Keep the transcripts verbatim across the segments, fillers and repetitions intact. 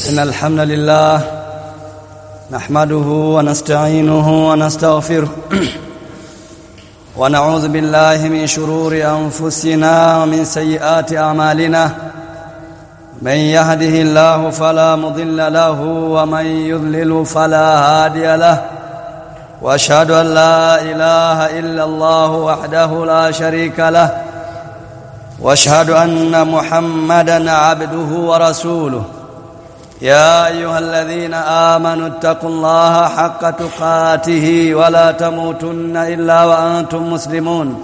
إن الحمد لله نحمده ونستعينه ونستغفره ونعوذ بالله من شرور أنفسنا ومن سيئات أعمالنا من يهده الله فلا مضل له ومن يضلل فلا هادي له وأشهد أن لا إله إلا الله وحده لا شريك له وأشهد أن محمدًا عبده ورسوله يا أيها الذين آمنوا اتقوا الله حق تقاته ولا تموتن إلا وأنتم مسلمون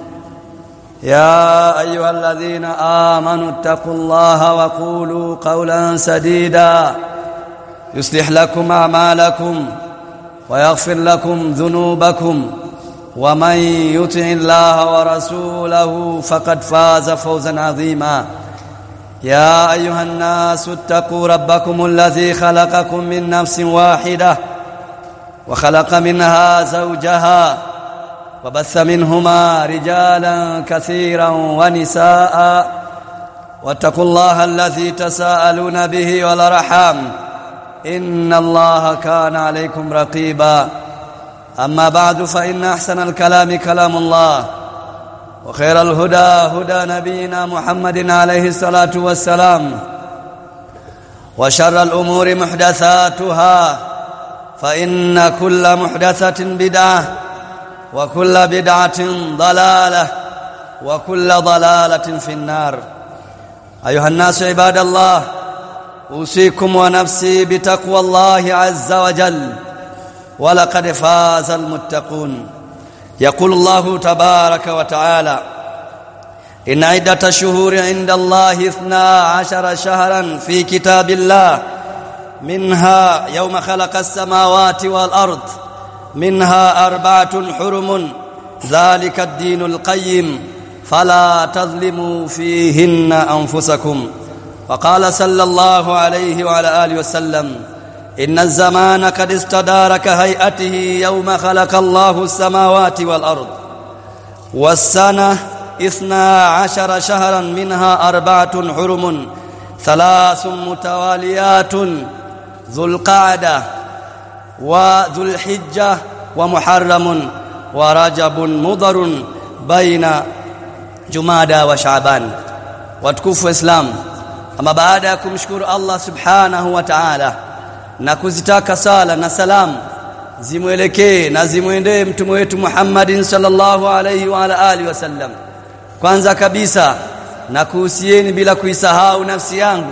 يا أيها الذين آمنوا اتقوا الله وقولوا قولا سديدا يصلح لكم أعمالكم ويغفر لكم ذنوبكم ومن يطع الله ورسوله فقد فاز فوزا عظيما يا أيها الناس اتقوا ربكم الذي خلقكم من نفس واحدة وخلق منها زوجها وبث منهما رجالا كثيرا ونساء واتقوا الله الذي تساءلون به والأرحام إن الله كان عليكم رقيبا أما بعد فإن أحسن الكلام كلام الله وخير الهدى هدى نبينا محمد عليه الصلاة والسلام وشر الأمور محدثاتها فإن كل محدثة بدعة وكل بدعة ضلالة وكل ضلالة في النار أيها الناس عباد الله أوصيكم ونفسي بتقوى الله عز وجل ولقد فاز المتقون يقول الله تبارك وتعالى إن عدة الشهور عند الله اثنا عشر شهرا في كتاب الله منها يوم خلق السماوات والأرض منها أربعة حرم ذلك الدين القيم فلا تظلموا فيهن أنفسكم وقال صلى الله عليه وعلى آله وسلم إن الزمان قد استدار كهيئته يوم خلق الله السماوات والأرض والسنة اثنا عشر شهرا منها أربعة حرم ثلاث متواليات ذو القعدة وذو الحجة ومحرم ورجب مضر بين جمادى وشعبان وتكفوا إسلام أما بعدكم شكر الله سبحانه وتعالى na kuzitaka sala na salam zimuelekee na zimuendee mtume wetu Muhammadin sallallahu alayhi wa ala alihi wasallam. Kwanza kabisa na kuhusieni bila kuisahau nafsi yangu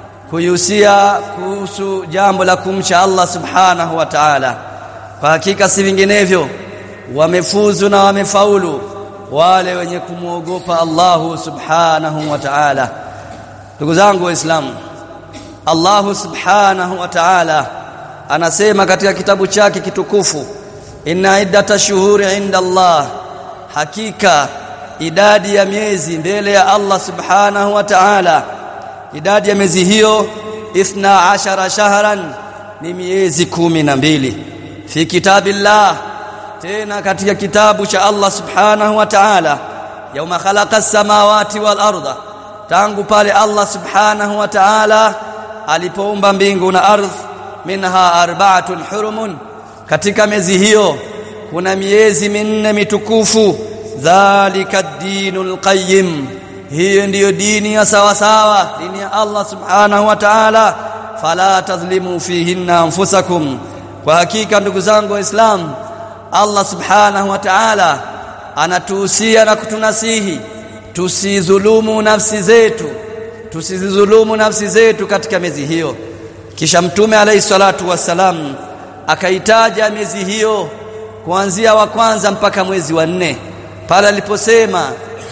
kuhusia kuhusu jambo la kumcha Allah subhanahu wa ta'ala. Kwa hakika si vinginevyo wamefuzu na wamefaulu wale wenye kumuogopa Allah subhanahu wa ta'ala. Ndugu zangu waislamu, Allah subhanahu wa ta'ala anasema katika kitabu chake kitukufu, inna iddata shuhuri inda Allah, hakika idadi ya miezi mbele ya Allah subhanahu wa ta'ala, idadi ya miezi hiyo ithna ashara shahran, ni miezi kumi na mbili fi kitabillah, tena katika kitabu cha Allah subhanahu wa ta'ala, yauma khalaqa as-samawati wal arda, tangu pale Allah subhanahu wa ta'ala alipoumba mbingu na ardhi, minha arba'atun hurumun, katika miezi hiyo kuna miezi minne mitukufu, dhalika ad-dinul qayyim, hiyo ndiyo dini ya sawa sawa, dini ya Allah subhanahu wa ta'ala, fala tadhlimu fihinna anfusakum. Kwa hakika ndugu zangu waislamu, Allah subhanahu wa ta'ala anatuhusia na kutunasihi tusidhulumu nafsi zetu tusizidhulumu nafsi zetu katika miezi hiyo. Kisha mtume alayhi salatu wasalam akaitaja miezi hiyo kuanzia wa kwanza mpaka mwezi wa nne, pale aliposema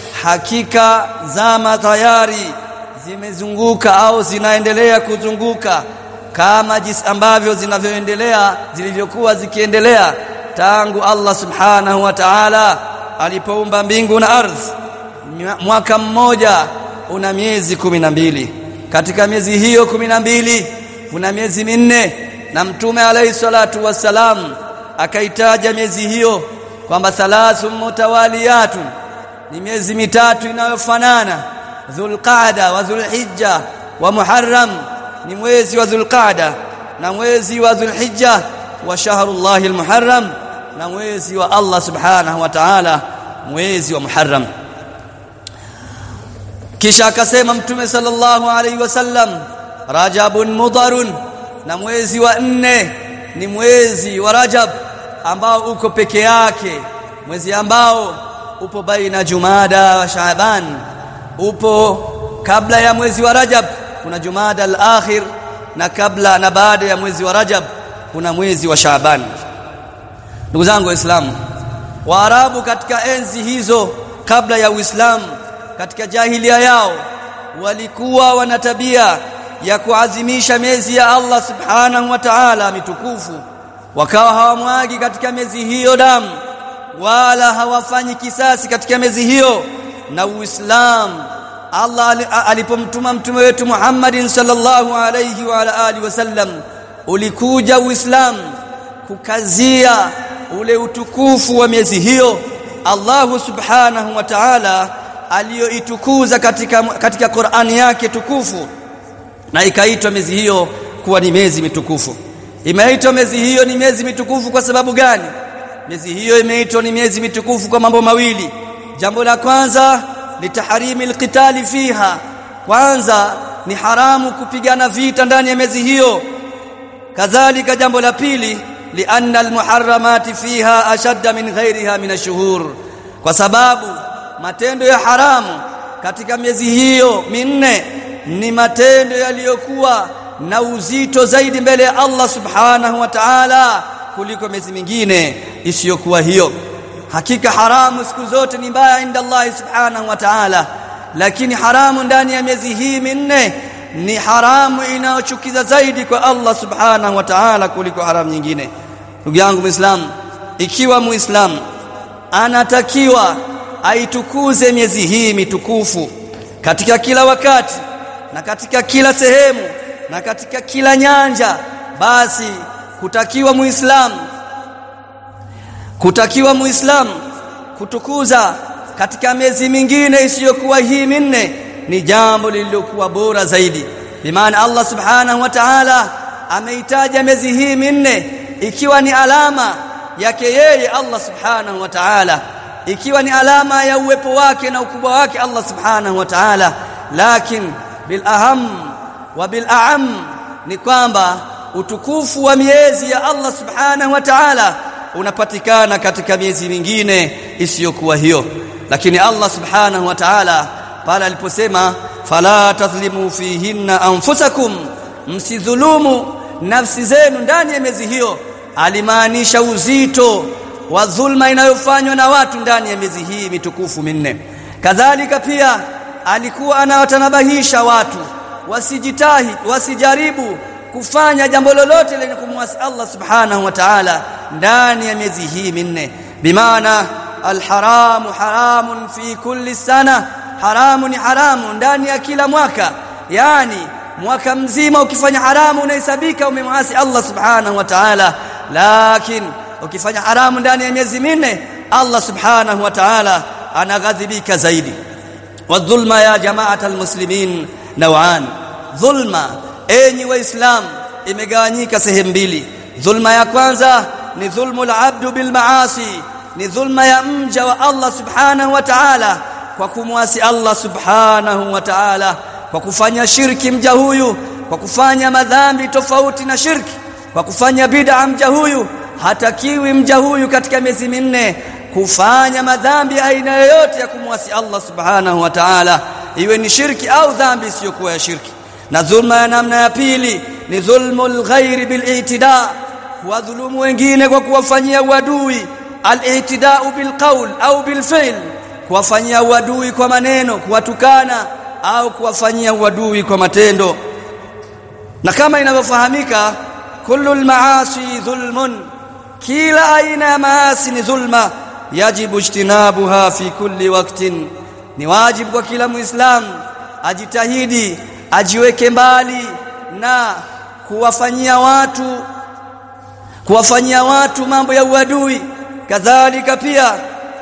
hakika zama tayari zimezunguka au zinaendelea kuzunguka kama jinsi ambavyo zinavyoendelea zilivyokuwa zikiendelea tangu Allah subhanahu wa ta'ala alipoumba mbingu na ardhi. Mwaka mmoja una miezi kumi na mbili. Katika miezi hiyo kumi na mbili kuna miezi minne, na mtume alayhi salatu wasalam akaitaja miezi hiyo kwamba thalathu mutawaliyatun, ni miezi mitatu inayofanana, Dhulqaada wa Dhulhijja wa Muharram, ni mwezi wa Dhulqaada na mwezi wa Dhulhijja wa shahrullahi almuharram na mwezi wa Allah subhanahu wa ta'ala mwezi wa Muharram. Kisha akasema Mtume sallallahu alayhi wasallam Rajabun Mudharun, na mwezi wa nne ni mwezi wa Rajab ambao uko peke yake, mwezi ambao upo baina Jumada wa Shaaban, upo kabla ya mwezi wa Rajab kuna Jumada al-akhir, na kabla na baada ya mwezi wa Rajab kuna mwezi wa Shaaban. Ndugu zangu Waislamu, Waarabu katika enzi hizo kabla ya Uislamu, katika jahilia yao, walikuwa wana tabia ya kuadhimisha miezi ya Allah subhanahu wa ta'ala mitukufu. Wakawa hawamwagi katika miezi hiyo damu, wala hawafanyi kisasi katika miezi hiyo. Na Uislamu, Allah alipomtuma mtume wetu Muhammadin sallallahu alayhi wa ala alihi wasallam, ulikuja Uislamu kukazia ule utukufu wa miezi hiyo Allah subhanahu wa ta'ala aliyoitukuza katika katika Qur'ani yake tukufu, na ikaitwa miezi hiyo kuwa ni miezi mitukufu. Imeitwa miezi hiyo ni miezi mitukufu kwa sababu gani? Miezi hiyo imeitwa ni miezi mitukufu kwa mambo mawili. Jambo la kwanza ni tahrimi alqitali fiha, kwanza ni haramu kupigana vita ndani ya miezi hiyo. Kadhalika jambo la pili, lianna almuharramati fiha ashadda min ghairiha min ashhur, kwa sababu matendo ya haramu katika miezi hiyo minne ni matendo yaliyokuwa na uzito zaidi mbele ya Allah subhanahu wa ta'ala kuliko miezi mingine isiyokuwa hiyo. Hakika haramu siku zote ni mbaya inda Allah subhanahu wa ta'ala, lakini haramu ndani ya miezi hii minne ni haramu inayochukiza zaidi kwa Allah subhanahu wa ta'ala kuliko haramu nyingine. Ndugu yangu Muislamu, ikiwa Muislamu anatakiwa aitukuze miezi hii mitukufu katika kila wakati na katika kila sehemu na katika kila nyanja, basi kutakiwa Muislamu kutakiwa Muislamu kutukuza katika miezi mingine isiyokuwa hii minne ni jambo lililokuwa bora zaidi. Bimaana Allah subhanahu wa ta'ala ameitaja miezi hii minne ikiwa ni alama yake yeye Allah subhanahu wa ta'ala, ikiwa ni alama ya uwepo wake na ukubwa wake Allah subhanahu wa ta'ala. Lakin bil aham wa bil aam ni kwamba utukufu wa miezi ya Allah subhanahu wa ta'ala unapatikana katika miezi mingine isiyokuwa hiyo. Lakini Allah subhanahu wa ta'ala pale aliposema fala tadhlimu fihinna anfusakum, msidhulumu nafsi zenu ndani ya miezi hiyo, alimaanisha uzito wa dhulma inayofanywa na watu ndani ya miezi hii mitukufu minne. Kadhalika pia alikuwa anawatanabahisha watu wasijitahi, wasijaribu kufanya jambo lolote lenye kumwasi Allah subhanahu wa ta'ala ndani ya miezi hii minne. Bimaana alharamu haramun fi kulli sana, haramu ni haramu ndani ya kila mwaka. Yani mwaka mzima ukifanya haramu unahesabika umemwasi Allah subhanahu wa ta'ala, lakini ukifanya haramu ndani ya miezi minne Allah subhanahu wa ta'ala anaghadhibika zaidi. Wadhulma ya jama'at almuslimin naw'an, dhulma enyi waislamu imegawanyika sehemu mbili. Dhulma ya kwanza ni dhulmul abdu bil maasi, ni dhulma ya mja wa Allah subhanahu wa ta'ala kwa kumwasi Allah subhanahu wa ta'ala, kwa kufanya shirki mja huyu, kwa kufanya madhambi tofauti na shirki, kwa kufanya bid'a mja huyu. Hatakiwi mja huyu katika miezi minne kufanya madhambi aina yoyote ya kumwasi Allah subhanahu wa ta'ala, iwe ni shirki au dhambi isiyokuwa ya shirki. Na dhulma ya namna ya pili ni dhulmul ghairi bil i'tida, kuwadhulumu wengine kwa kuwafanyia uadui. Al-i'tida'u bil qawl au bil fi'l, kuwafanyia uadui kwa maneno, kuwatukana au kuwafanyia uadui kwa matendo. Na kama inavyofahamika, kullul maasi dhulmun, kila aina ya maasi ni dhulma. Yajibu ijtinabuha fi kulli waqtin, ni wajibu kwa kila Muislamu ajitahidi ajiweke mbali na kuwafanyia watu kuwafanyia watu mambo ya uadui. Kadhalika pia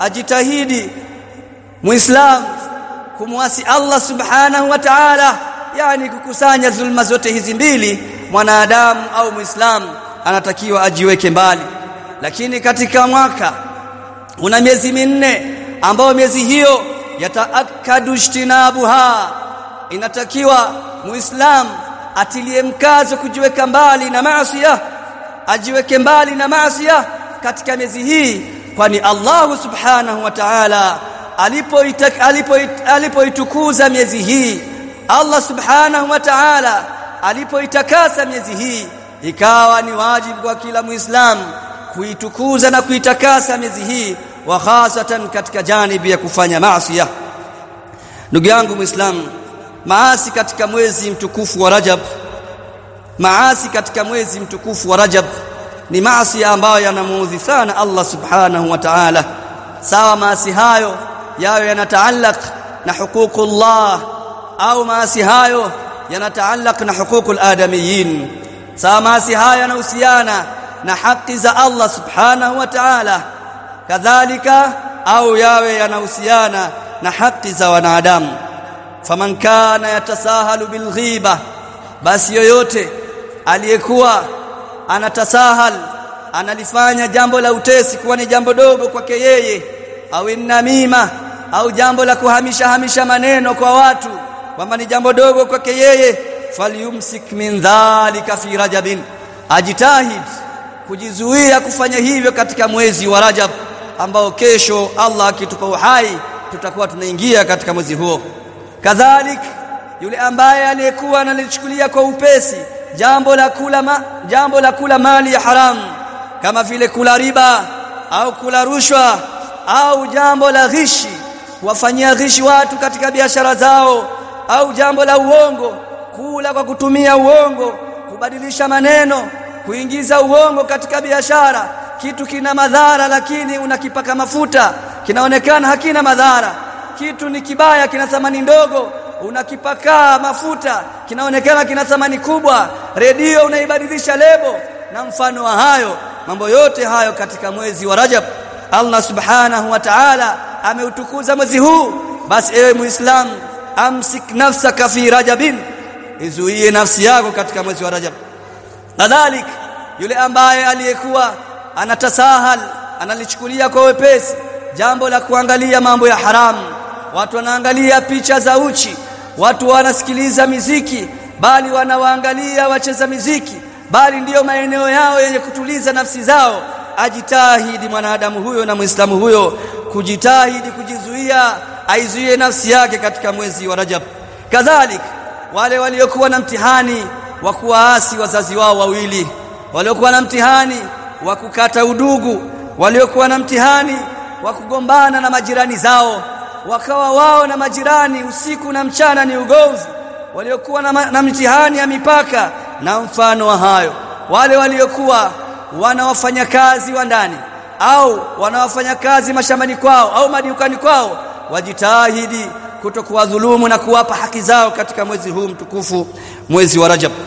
ajitahidi Muislamu kumwasi Allah subhanahu wa ta'ala yani kukusanya dhulma zote hizi mbili mwanadamu au muislamu anatakiwa ajiweke mbali. Lakini katika mwaka una miezi minne ambao miezi hiyo yataakadu ijtinabuha, inatakiwa muislamu atilie mkazo kujiweka mbali na maasi, ajiweke mbali na maasi katika miezi hii, kwani Allah subhanahu wa ta'ala alipoitukuza alipo alipo miezi hii, Allah subhanahu wa ta'ala alipoitakasa miezi hii, ikawa ni wajibu kwa kila muislamu kuitukuza na kuitakasa miezi hii, wa hasatan katika janibi ya kufanya maasi. Ndugu yangu muislamu, maasi katika mwezi mtukufu wa Rajab, maasi katika mwezi mtukufu wa Rajab ni maasi ambayo yanamuudhi sana Allah subhanahu wa ta'ala. Sawa maasi hayo yawe yanataallaq na huququllah au maasi hayo yanataallaq na huququl adamiyin. Sawa maasi hayo yanahusiana na haki za Allah subhanahu wa ta'ala, kadhalika au yawe yanahusiana na haki za wanadamu. Faman kana yatasahalu bilghiba, basi yoyote aliyekuwa anatasahal, analifanya jambo la utesi kuwa ni jambo dogo kwake yeye, au namima, au jambo la kuhamisha hamisha maneno kwa watu kwamba ni jambo dogo kwake yeye, falyumsik min dhalika fi Rajabin, ajitahid kujizuia kufanya hivyo katika mwezi wa Rajab ambao kesho Allah akitupa uhai tutakuwa tunaingia katika mwezi huo. Kadhalik yule ambaye aliyekuwa analichukulia kwa upesi jambo la kula ma, jambo la kula mali ya haramu kama vile kula riba au kula rushwa au jambo la ghishi, kuwafanyia ghishi watu katika biashara zao, au jambo la uongo, kula kwa kutumia uongo, kubadilisha maneno, kuingiza uongo katika biashara. Kitu kina madhara lakini unakipaka mafuta, kinaonekana hakina madhara. Kitu ni kibaya, kina thamani ndogo, unakipaka mafuta, kinaonekana kina thamani kubwa. Redio unaibadilisha lebo na mfano wa hayo. Mambo yote hayo katika mwezi wa Rajab Allah subhanahu wa ta'ala ameutukuza mwezi huu. Basi ewe muislamu, amsik nafsaka fi Rajabin, izuie nafsi yako katika mwezi wa Rajab. Kadhalik yule ambaye aliyekuwa anatasahal, analichukulia kwa wepesi jambo la kuangalia mambo ya haramu, watu wanaangalia picha za uchi, watu wanasikiliza miziki, bali wanawaangalia wacheza miziki, bali ndiyo maeneo yao yenye kutuliza nafsi zao. Ajitahidi mwanadamu huyo na muislamu huyo kujitahidi kujizuia, aizuie nafsi yake katika mwezi wa Rajab. Kadhalik wale waliokuwa na mtihani wa kuwaasi wazazi wao wawili, waliokuwa na mtihani wa kukata udugu, waliokuwa na mtihani wa kugombana na majirani zao, wakawa wao na majirani usiku na mchana ni ugomvi, waliokuwa na, na mtihani ya mipaka na mfano wa hayo, wale waliokuwa wanawafanya kazi wa ndani au wanawafanya kazi mashambani kwao au madukani kwao, wajitahidi kutokuwa dhulumu na kuwapa haki zao katika mwezi huu mtukufu, mwezi wa Rajab.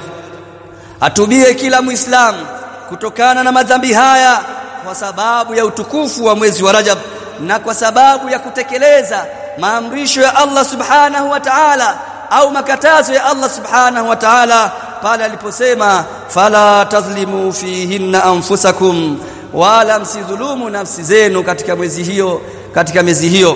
Atubie kila muislamu kutokana na madhambi haya kwa sababu ya utukufu wa mwezi wa Rajab na kwa sababu ya kutekeleza maamrisho ya Allah subhanahu wa ta'ala au makatazo ya Allah subhanahu wa ta'ala pale aliposema fala tadhlimu fihinna anfusakum, wala msidhulumu nafsi zenu katika mwezi hiyo, katika miezi hiyo.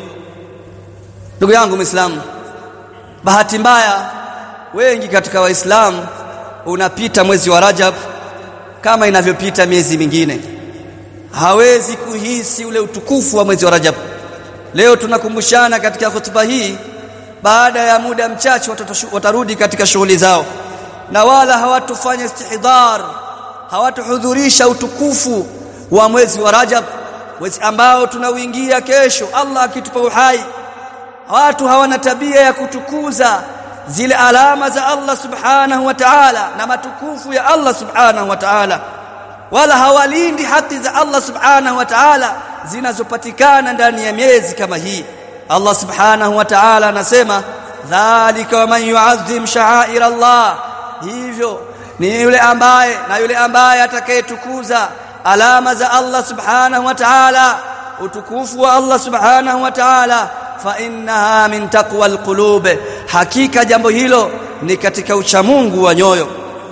Ndugu yangu Muislamu, bahati mbaya wengi katika Waislamu unapita mwezi wa Rajab kama inavyopita miezi mingine, hawezi kuhisi ule utukufu wa mwezi wa Rajab. Leo tunakumbushana katika hotuba hii, baada ya muda mchache watarudi katika shughuli zao, na wala hawatufanya istihdar, hawatuhudhurisha utukufu wa mwezi wa Rajab, mwezi ambao tunauingia kesho Allah akitupa uhai. Watu hawana tabia ya kutukuza zile alama za Allah subhanahu wa ta'ala na matukufu ya Allah subhanahu wa ta'ala, wala hawalindi haki za Allah subhanahu wa ta'ala zinazopatikana ndani ya miezi kama hii. Allah subhanahu wa ta'ala anasema dhalika wa man yu'azzim sha'air Allah, hivyo ni yule ambaye na yule ambaye atakayetukuza alama za Allah subhanahu wa ta'ala, utukufu wa Allah subhanahu wa ta'ala, fa innaha min taqwal qulub, hakika jambo hilo ni katika uchamungu wa nyoyo.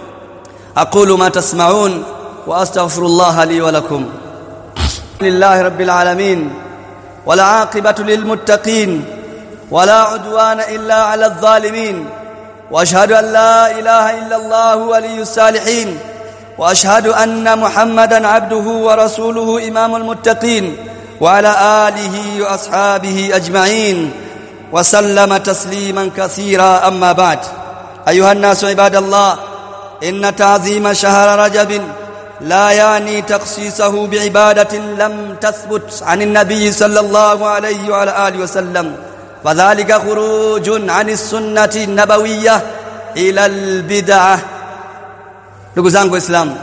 aqulu ma tasma'un wa astaghfirullah li wa lakum. lillahi rabbil alamin wal 'aqibatu lil muttaqin wala 'udwana illa 'alal zalimin wa ashhadu an la ilaha illa Allah waliyyus salihin wa ashhadu anna Muhammadan 'abduhu wa rasuluhu imamul muttaqin wa ala alihi wa ashabihi ajma'in wa sallama tasliman katsira amma ba'd. ayuha an-nasu ibadallah inna ta'zima shahr rajab لا يعني تخصيصه بعبادة لم تثبت عن النبي صلى الله عليه وعلى آله وسلم وذلك خروج عن السنة النبوية إلى البدعة. ndugu zangu Waislamu,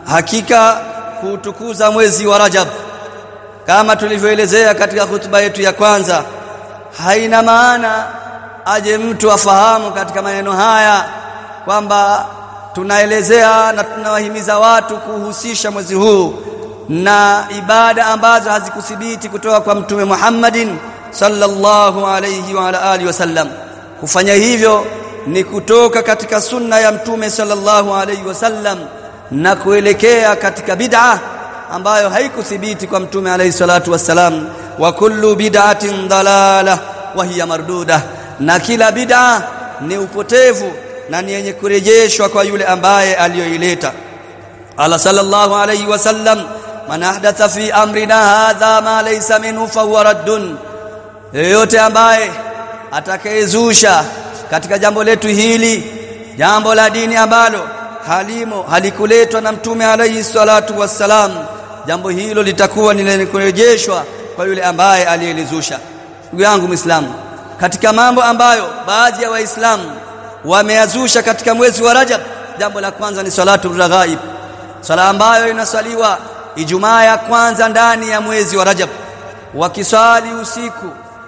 hakika kutukuza mwezi wa Rajab kama tulivyoelezea katika hutuba yetu ya kwanza haina maana aje mtu afahamu katika maneno haya kwamba tunaelezea na tunawahimiza watu kuhusisha mwezi huu na ibada ambazo hazikuthibiti kutoka kwa Mtume Muhammadin sallallahu alayhi wa ala alihi wasallam. Kufanya hivyo ni kutoka katika sunna ya Mtume sallallahu alayhi wasallam na kuelekea katika bid'a ambayo haikuthibiti kwa Mtume alayhi salatu wasallam. wa kullu bid'atin dalalah wa hiya mardudah, na kila bid'a ni upotevu na ni yenye kurejeshwa kwa yule ambaye aliyoileta. Allah sallallahu alayhi wasallam, man ahdatha fi amrina hadha ma laysa minhu fa huwa raddun, yeyote ambaye atakayezusha katika jambo letu hili jambo la dini ambalo halimo halikuletwa na Mtume alayhi salatu wassalam, jambo hilo litakuwa ni lenye kurejeshwa kwa yule ambaye aliyelizusha. Ndugu yangu Muislamu, katika mambo ambayo baadhi ya Waislamu wameazusha katika mwezi wa Rajab, jambo la kwanza ni salatu raghaib, sala ambayo inasaliwa Ijumaa ya kwanza ndani ya mwezi wa Rajab. Wakisali usiku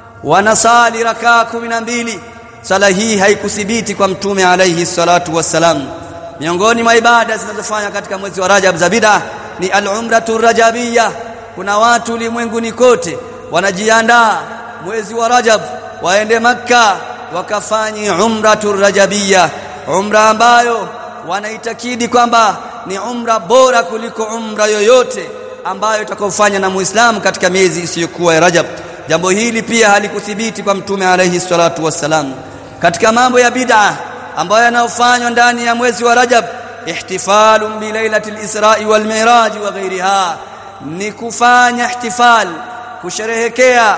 wanasali rakaa kumi na mbili. Sala hii haikuthibiti kwa Mtume alayhi salatu wassalam. Miongoni mwa ibada zinazofanya katika mwezi wa Rajab za bid'a ni al-umratu rajabiyya. Kuna watu ulimwenguni kote wanajiandaa mwezi wa Rajab waende Makka wakafanye umratu rajabiyya, umra ambayo wanaitakidi kwamba ni umra bora kuliko umra yoyote ambayo itakayofanya na Muislamu katika miezi isiyokuwa ya Rajab. Jambo hili pia halikuthibiti kwa Mtume alayhi salatu wassalam. Katika mambo ya bid'a ambayo yanayofanywa ndani ya mwezi wa Rajab, ihtifalun bi lailatil Isra'i wal Mi'raj wa ghairiha, ni kufanya ihtifal, kusherehekea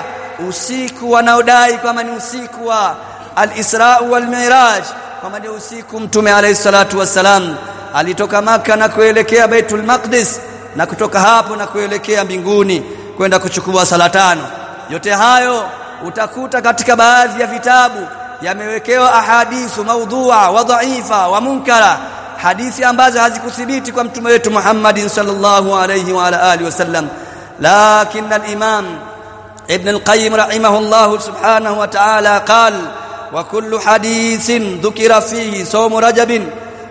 usiku wanaodai kama ni usiku wa al-Isra wal Mi'raj, kama ni usiku Mtume alayhi salatu wassalam alitoka Maka na kuelekea Baitul Maqdis, na kutoka hapo na kuelekea mbinguni kwenda kuchukua sala tano. Yote hayo utakuta katika baadhi ya vitabu yamewekewa ahadithu maudhu'a wa dha'ifa wa munkara, hadithi ambazo hazikuthibiti kwa Mtume wetu Muhammadin sallallahu alayhi wa ala alihi wasallam. Lakin al-Imam Ibn al-Qayyim rahimahullah subhanahu wa ta'ala qala: wa kullu hadithin dhukira fihi sawm rajab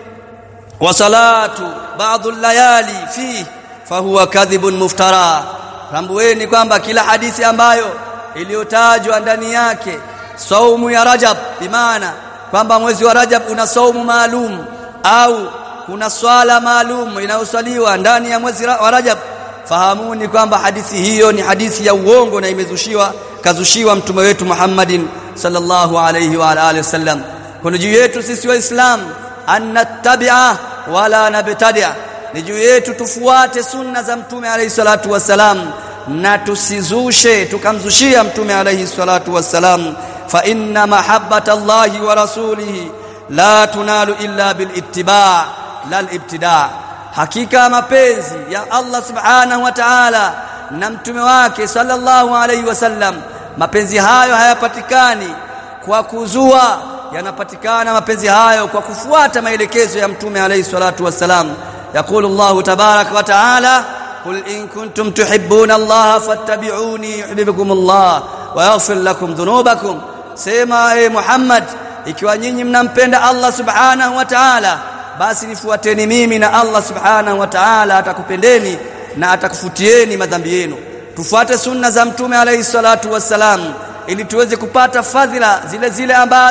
wa salatu ba'd al-layali fihi fahuwa kadhibun muftara. Tambueni kwamba kila hadithi ambayo iliyotajwa ndani yake saumu ya Rajab, bimaana kwamba mwezi wa Rajab una saumu maalum au kuna swala maalum inayosaliwa ndani ya mwezi wa Rajab, fahamuni kwamba hadithi hiyo ni hadithi ya uongo na imezushiwa kazushiwa Mtume wetu Muhammadin sallallahu alayhi wa alihi wasallam. Kwa juu yetu sisi Waislamu annattabi'a wala nabtadi'a, ni juu yetu tufuate sunna za Mtume alayhi salatu wassalam na tusizushe tukamzushia Mtume alayhi salatu wassalam. Fa inna mahabbata Allahi wa rasulihi la tunalu illa bil ittiba' lal ibtida', hakika mapenzi ya Allah subhanahu wa ta'ala na mtume wake sallallahu alayhi wasallam, mapenzi hayo hayapatikani kwa kuzua, yanapatikana mapenzi hayo kwa kufuata maelekezo ya Mtume alayhi salatu wassalam. Yaqulu Allah tabaraka wa ta'ala: qul in kuntum tuhibbuna Allah fattabi'uni yuhibbukum Allah wa yaghfir lakum dhunubakum, sema e Muhammad, ikiwa nyinyi mnampenda Allah subhanahu wa ta'ala, basi nifuateni mimi na Allah subhanahu wa ta'ala atakupendeni na atakufutieni madhambi yenu. Tufuate sunna za Mtume alayhi salatu wassalam ili tuweze kupata fadhila zile zile ambazo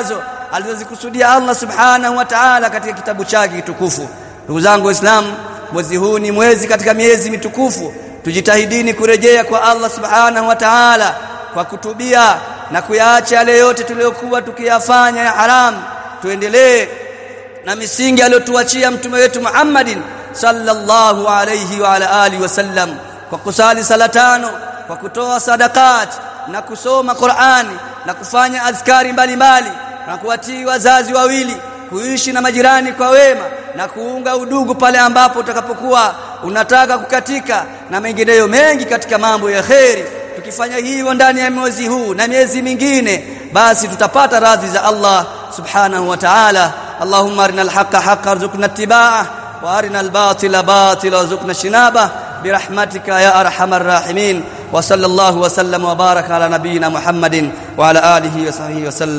alizozikusudia Allah subhanahu wa ta'ala katika kitabu chake kitukufu. Ndugu zangu Waislamu, mwezi huu ni mwezi katika miezi mitukufu. Tujitahidini kurejea kwa Allah subhanahu wa ta'ala kwa kutubia na kuyaacha yale yote tuliyokuwa tukiyafanya ya haram. Tuendelee na misingi aliyotuachia mtume wetu Muhammadin sallallahu alayhi wa ala alihi wasallam, kwa kusali sala tano, kwa kutoa sadaqat na kusoma Qur'ani na kufanya azkari mbalimbali na kuwatii wazazi wawili, kuishi na majirani kwa wema na kuunga udugu pale ambapo utakapokuwa unataka kukatika, na mengineyo mengi katika mambo ya kheri. Tukifanya hivyo ndani ya mwezi huu na miezi mingine, basi tutapata radhi za Allah subhanahu wa ta'ala. Allahumma arinal haqqa haqqan warzuqna ittiba'ah wa arinal batila batilan warzuqna ijtinabah birahmatika ya arhamar rahimin. Wa sallallahu wa sallam wa baraka ala nabiyyina Muhammadin wa ala alihi wa sahbihi wa sallam.